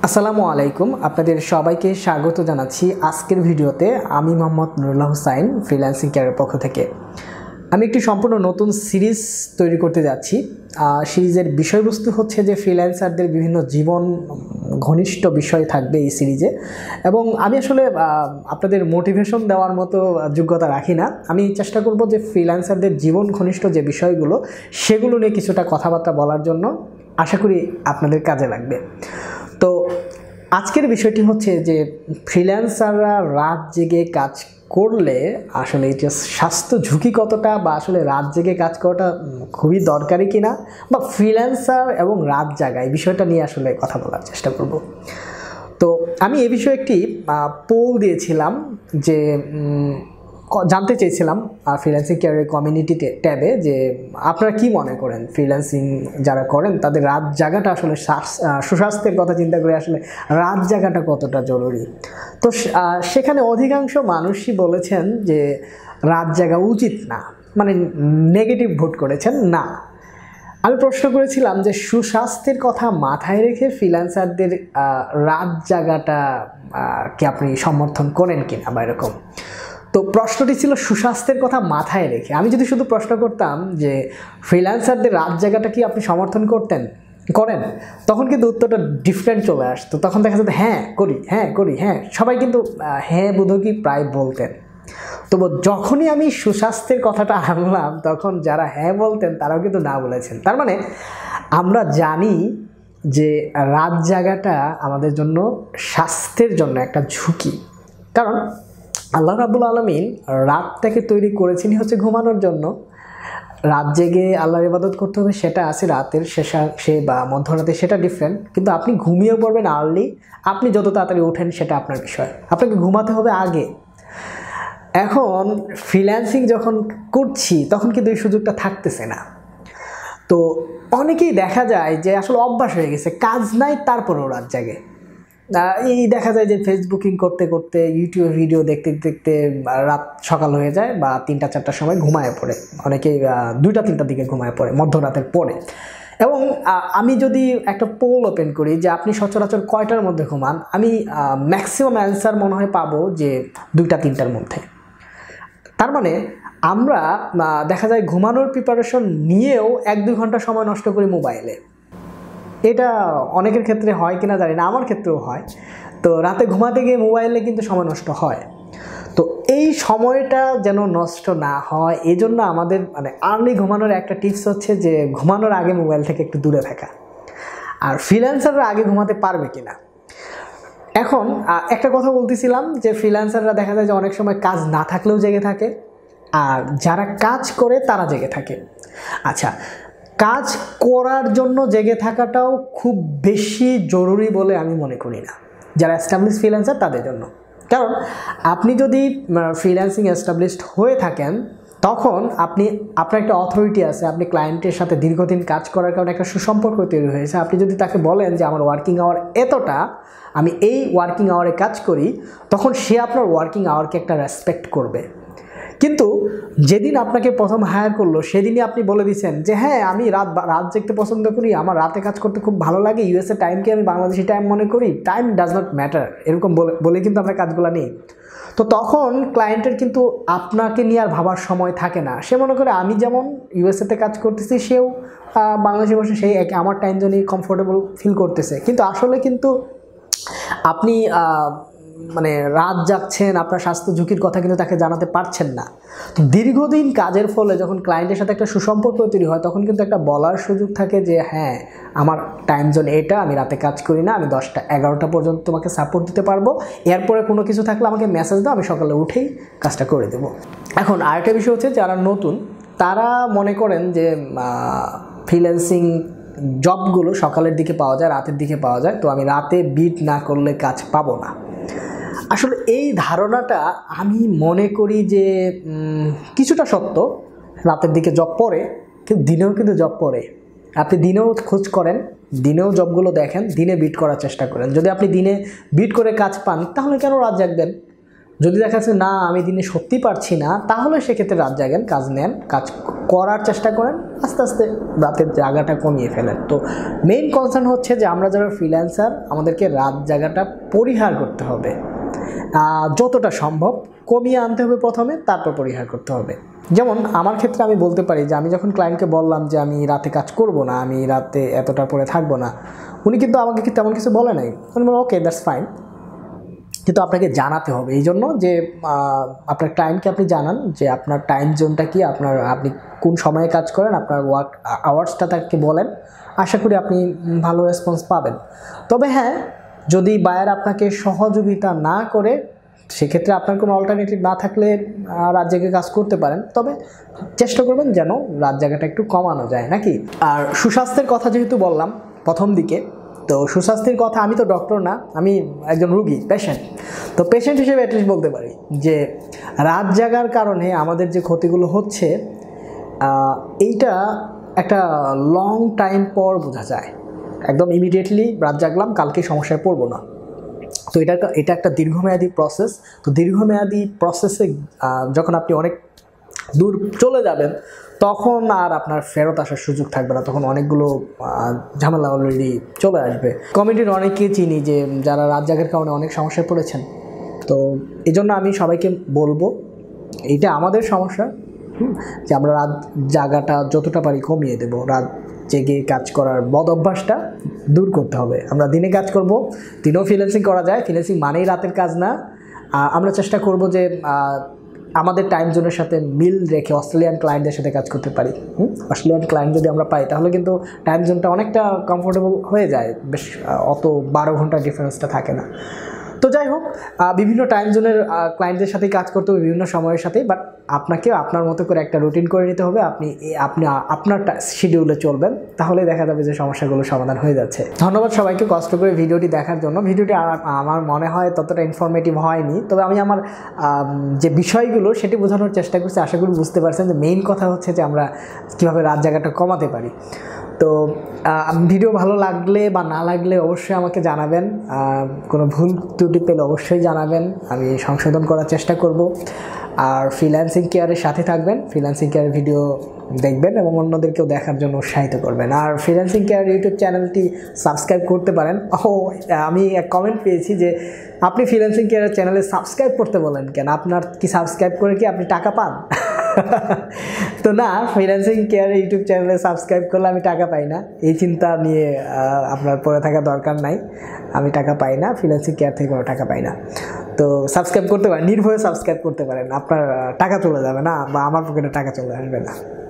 আসসালামু আলাইকুম আপনাদের সবাইকে স্বাগত জানাচ্ছি আজকের ভিডিওতে। আমি মোহাম্মদ নুরুল্লাহ হুসাইন, ফ্রিল্যান্সিং ক্যারিয়ার পক্ষ থেকে। আমি একটি সম্পূর্ণ নতুন সিরিজ তৈরি করতে যাচ্ছি। সিরিজের বিষয়বস্তু হচ্ছে যে ফ্রিল্যান্সারদের বিভিন্ন জীবন ঘনিষ্ঠ বিষয় থাকবে এই সিরিজে, এবং আমি আসলে আপনাদের মোটিভেশন দেওয়ার মতো যোগ্যতা রাখি না। আমি চেষ্টা করব যে ফ্রিল্যান্সারদের জীবন ঘনিষ্ঠ যে বিষয়গুলো সেগুলো নিয়ে কিছুটা কথাবার্তা বলার জন্য। আশা করি আপনাদের কাজে লাগবে। তো আজকের বিষয়টি হচ্ছে যে ফ্রিল্যান্সাররা রাত জেগে কাজ করলে আসলে এটা স্বাস্থ্য ঝুঁকি কতটা, বা আসলে রাত জেগে কাজ করাটা খুবই দরকারি কিনা, বা ফ্রিল্যান্সার এবং রাত জাগা এই বিষয়টা নিয়ে আসলে কথা বলার চেষ্টা করব। তো আমি এ বিষয়ে একটি পোল দিয়েছিলাম যে জানতে চেয়েছিলাম ফ্রিল্যান্সিং ক্যারিয়ার কমিউনিটি ট্যাবে যে আপনারা কি মনে করেন, ফ্রিল্যান্সিং যারা করেন তাদের রাত জাগাটা আসলে সুস্বাস্থ্যের কথা চিন্তা করে আসলে রাত জাগাটা কতটা জরুরি। তো সেখানে অধিকাংশ মানুষই বলেছেন যে রাত জাগা উচিত না, মানে নেগেটিভ ভোট করেছেন না। আমি প্রশ্ন করেছিলাম যে সুস্বাস্থ্যের কথা মাথায় রেখে ফ্রিল্যান্সারদের রাত জাগাটা কি আপনি সমর্থন করেন কিনা, বা এরকম। তো প্রশ্নটি ছিল সুস্বাস্থ্যের কথা মাথায় রেখে। আমি যদি শুধু প্রশ্ন করতাম যে ফ্রিল্যান্সারদের রাত জাগাটা কি আপনি সমর্থন করেন, তখন কিন্তু উত্তরটা ডিফারেন্ট চলে আসতো। তখন দেখা যেত হ্যাঁ করি, সবাই কিন্তু হ্যাঁ বোধহয় প্রায় বলতেন। তবু যখনই আমি সুস্বাস্থ্যের কথাটা আনলাম, তখন যারা হ্যাঁ বলতেন তারাও কিন্তু না বলেছেন। তার মানে আমরা জানি যে রাত জাগাটা আমাদের জন্য স্বাস্থ্যের জন্য একটা ঝুঁকি। কারণ আল্লাহ রাব্বুল আলামিন রাতটাকে তৈরি করেছেনই হচ্ছে ঘুমানোর জন্য। রাত জেগে আল্লাহর ইবাদত করতে হবে, সেটা আছে রাতের শেষে বা মধ্যরাতে, সেটা ডিফারেন্ট। কিন্তু আপনি ঘুমিয়ে পড়বেন আর্লি, আপনি যত তাড়াতাড়ি ওঠেন সেটা আপনার বিষয়, আপনাকে ঘুমাতে হবে আগে। এখন ফ্রিল্যান্সিং যখন করছি তখন কিন্তু এই সুযোগটা থাকতেছে না। তো অনেকেই দেখা যায় যে আসলে অভ্যাস হয়ে গেছে, কাজ নাই তারপরেও রাত জাগে। এই দেখা যায় যে ফেসবুকিং করতে করতে, ইউটিউব ভিডিও দেখতে দেখতে রাত সকাল হয়ে যায়, বা 3টা-4টার সময় ঘুমায় পড়ে। অনেকেই 2টা-3টার দিকে ঘুমায় পড়ে মধ্যরাতের পরে। এবং আমি যদি একটা পোল ওপেন করি যে আপনি সচরাচর কয়টার মধ্যে ঘুমান, আমি ম্যাক্সিমাম অ্যান্সার মনে হয় পাবো যে 2টা-3টার মধ্যে। তার মানে আমরা দেখা যায় ঘুমানোর প্রিপারেশন নিয়েও 1-2 ঘন্টা সময় নষ্ট করি মোবাইলে। এটা অনেকের ক্ষেত্রে হয় কিনা জানি না, আমার ক্ষেত্রেও হয়। তো রাতে ঘুমাতে গিয়ে মোবাইলে কিন্তু সময় নষ্ট হয়। তো এই সময়টা যেন নষ্ট না হয়, এই জন্য আমাদের আর্লি ঘুমানোর একটা টিপস হচ্ছে যে ঘুমানোর আগে মোবাইল থেকে একটু দূরে থাকা। আর ফ্রিল্যান্সাররা আগে ঘুমাতে পারবে কিনা, এখন একটা কথা বলতেছিলাম যে ফ্রিল্যান্সাররা দেখা যায় যে অনেক সময় কাজ না থাকলেও জেগে থাকে, আর যারা কাজ করে তারা জেগে থাকে। আচ্ছা, কাজ করার জন্য জেগে থাকাটাও খুব বেশি জরুরি বলে আমি মনে করি না যারা এস্টাবলিশ ফ্রিল্যান্সার তাদের জন্য। কারণ আপনি যদি ফ্রিল্যান্সিং এস্টাবলিশড হয়ে থাকেন, তখন আপনার একটা অথরিটি আছে, আপনি ক্লায়েন্টের সাথে দীর্ঘদিন কাজ করার কারণে একটা সুসম্পর্ক তৈরি হয়েছে। আপনি যদি তাকে বলেন যে আমার ওয়ার্কিং আওয়ার এতটা, আমি এই ওয়ার্কিং আওয়ারে কাজ করি, তখন সে আপনার ওয়ার্কিং আওয়ারকে একটা রেসপেক্ট করবে। কিন্তু যেদিন আপনাকে প্রথম হায়ার করলো সেদিনই আপনি বলে দিচ্ছেন যে হ্যাঁ আমি রাত জাগতে পছন্দ করি, আমার রাতে কাজ করতে খুব ভালো লাগে, ইউএসএ টাইমকে আমি বাংলাদেশি টাইম মনে করি, টাইম ডাজ নট ম্যাটার, এরকম বলে কিন্তু আমরা কাজগুলো নিই। তো তখন ক্লায়েন্টের কিন্তু আপনাকে নিয়ে আর ভাবার সময় থাকে না। সে মনে করে আমি যেমন ইউএসএতে কাজ করতেছি, সেও বাংলাদেশে বসে সেই আমার টাইম জোনেই কমফোর্টেবল ফিল করতেছে। কিন্তু আসলে কিন্তু আপনি রাত জাগছেন, আপনার স্বাস্থ্য ঝুঁকির কথা কিন্তু তাকে জানাতে পারছেন না। তো দীর্ঘদিন কাজের ফলে যখন ক্লায়েন্টের সাথে একটা সুসম্পর্ক তৈরি হয়, তখন কিন্তু একটা বলার সুযোগ থাকে যে হ্যাঁ আমার টাইম জোন এটা, আমি রাতে কাজ করি না, আমি 10টা-11টা পর্যন্ত তোমাকে সাপোর্ট দিতে পারবো, এরপরে কোনো কিছু থাকলে আমাকে মেসেজ দাও, আমি সকালে উঠেই কাজটা করে দেবো। এখন আরেকটা বিষয় হচ্ছে, যারা নতুন তারা মনে করেন যে ফ্রিল্যান্সিং জবগুলো সকালের দিকে পাওয়া যায়, রাতের দিকে পাওয়া যায়, তো আমি রাতে বিট না করলে কাজ পাবো না। আসলে এই ধারণাটা আমি মনে করি যে কিছুটা সত্য। রাতের দিকে জব পড়ে, কিন্তু দিনেও কিন্তু জব পড়ে। আপনি দিনেও খোঁজ করেন, দিনেও জবগুলো দেখেন, দিনে বিট করার চেষ্টা করেন। যদি আপনি দিনে বিট করে কাজ পান, তাহলে কেন রাত জাগবেন? যদি দেখা যাচ্ছে না আমি দিনে সত্যি পারছি না, তাহলে সেক্ষেত্রে রাত জাগেন, কাজ নেন, কাজ করার চেষ্টা করেন, আস্তে আস্তে রাতের জাগাটা কমিয়ে ফেলেন। তো মেইন কনসার্ন হচ্ছে যে আমরা যারা ফ্রিল্যান্সার আমাদেরকে রাত জাগাটা পরিহার করতে হবে, যতটা সম্ভব কমিয়ে আনতে হবে প্রথমে, তারপর পরিহার করতে হবে। যেমন আমার ক্ষেত্রে আমি বলতে পারি যে আমি যখন ক্লায়েন্টকে বললাম যে আমি রাতে কাজ করব না, আমি রাতে এতটার পরে থাকবো না, উনি কিন্তু আমাকে তেমন কিছু বলে নাই। উনি বলল ওকে দ্যাটস ফাইন, কিন্তু আপনাকে জানাতে হবে এই জন্য যে আপনার ক্লায়েন্টকে আপনি জানান যে আপনার টাইম জোনটা কি, আপনি কোন সময়ে কাজ করেন, আপনার ওয়ার্ক আওয়ার্সটা তাকে বলেন। আশা করি আপনি ভালো রেসপন্স পাবেন। তবে হ্যাঁ, যদি বায়ার আপনাকে সহযোগিতা না করে, সেক্ষেত্রে আপনার কোনো অল্টারনেটিভ না থাকলে রাত জেগে কাজ করতে পারেন। তবে চেষ্টা করবেন যেন রাত জায়গাটা একটু কমানো যায় নাকি। আর সুস্বাস্থ্যের কথা যেহেতু বললাম প্রথম দিকে, তো সুস্বাস্থ্যের কথা, আমি তো ডক্টর না, আমি একজন রুগী, পেশেন্ট। তো পেশেন্ট হিসেবে অ্যাটলিস্ট বলতে পারি যে রাত জাগার কারণে আমাদের যে ক্ষতিগুলো হচ্ছে, এইটা একটা লং টাইম পর বোঝা যায়। একদম ইমিডিয়েটলি রাত জাগলাম, কালকে সমস্যায় পড়বো না। তো এটা একটা দীর্ঘমেয়াদী প্রসেস। তো দীর্ঘমেয়াদী প্রসেসে যখন আপনি অনেক দূর চলে যাবেন, তখন আর আপনার ফেরত আসার সুযোগ থাকবে না, তখন অনেকগুলো ঝামেলা অলরেডি চলে আসবে। কমিউনিটির অনেকেই চিনি যে যারা রাত জাগার কারণে অনেক সমস্যায় পড়েছেন। তো এই জন্য আমি সবাইকে বলবো, এইটা আমাদের সমস্যা, যে আমরা রাত জাগাটা যতটা পারি কমিয়ে দেব, রাত জেগে কাজ করার বদ অভ্যাসটা দূর করতে হবে। আমরা দিনে কাজ করব, দিনেও ফ্রিল্যান্সিং করা যায়, ফ্রিল্যান্সিং মানেই রাতের কাজ না। আমরা চেষ্টা করব যে আমাদের টাইম জোনের সাথে মিল রেখে অস্ট্রেলিয়ান ক্লায়েন্টদের সাথে কাজ করতে পারি। অস্ট্রেলিয়ান ক্লায়েন্ট যদি আমরা পাই, তাহলে কিন্তু টাইম জোনটা অনেকটা কমফোর্টেবল হয়ে যায়, বেশ অত 12 ঘন্টার ডিফারেন্সটা থাকে না। তো যাই হোক, বিভিন্ন টাইম জোনের ক্লায়েন্টদের সাথেই কাজ করতে হবে, বিভিন্ন সময়ের সাথেই। বাট আপনাকে আপনার মতো করে একটা রুটিন করে নিতে হবে। আপনি আপনার শিডিউলে চলবেন, তাহলে দেখা যাবে যে সমস্যাগুলো সমাধান হয়ে যাচ্ছে। ধন্যবাদ সবাইকে কষ্ট করে ভিডিওটি দেখার জন্য। ভিডিওটি আমার মনে হয় ততটা ইনফরমেটিভ হয়নি, তবে আমি আমার যে বিষয়গুলো সেটি বোঝানোর চেষ্টা করছি। আশা করি বুঝতে পারছেন যে মেইন কথা হচ্ছে যে আমরা কীভাবে রাত জাগাটা কমাতে পারি। তো ভিডিও ভালো লাগলে বা না লাগলে অবশ্যই আমাকে জানাবেন, কোনো ভুল ত্রুটি পেলে অবশ্যই জানাবেন, আমি সংশোধন করার চেষ্টা করব। আর ফ্রিল্যান্সিং কেয়ারের সাথে থাকবেন, ফ্রিল্যান্সিং কেয়ারের ভিডিও দেখবেন এবং অন্যদেরকেও দেখার জন্য উৎসাহিত করবেন। আর ফ্রিল্যান্সিং কেয়ার ইউটিউব চ্যানেলটি সাবস্ক্রাইব করতে পারেন। আমি এক কমেন্ট পেয়েছি যে আপনি ফ্রিল্যান্সিং কেয়ারের চ্যানেলে সাবস্ক্রাইব করতে বলেন কেন, আপনার কি সাবস্ক্রাইব করে কি আপনি টাকা পান? তো না, ফ্রিল্যান্সিং কেয়ার ইউটিউব চ্যানেলে সাবস্ক্রাইব করলে আমি টাকা পাই না, এই চিন্তা নিয়ে আপনার পড়ে থাকা দরকার নাই। আমি টাকা পাই না, ফ্রিল্যান্সিং কেয়ার থেকে কোনো টাকা পাই না। তো সাবস্ক্রাইব করতে পারেন, নির্ভয়ে সাবস্ক্রাইব করতে পারেন, আপনার টাকা চলে যাবে না বা আমার পকেটে টাকা চলে আসবে না।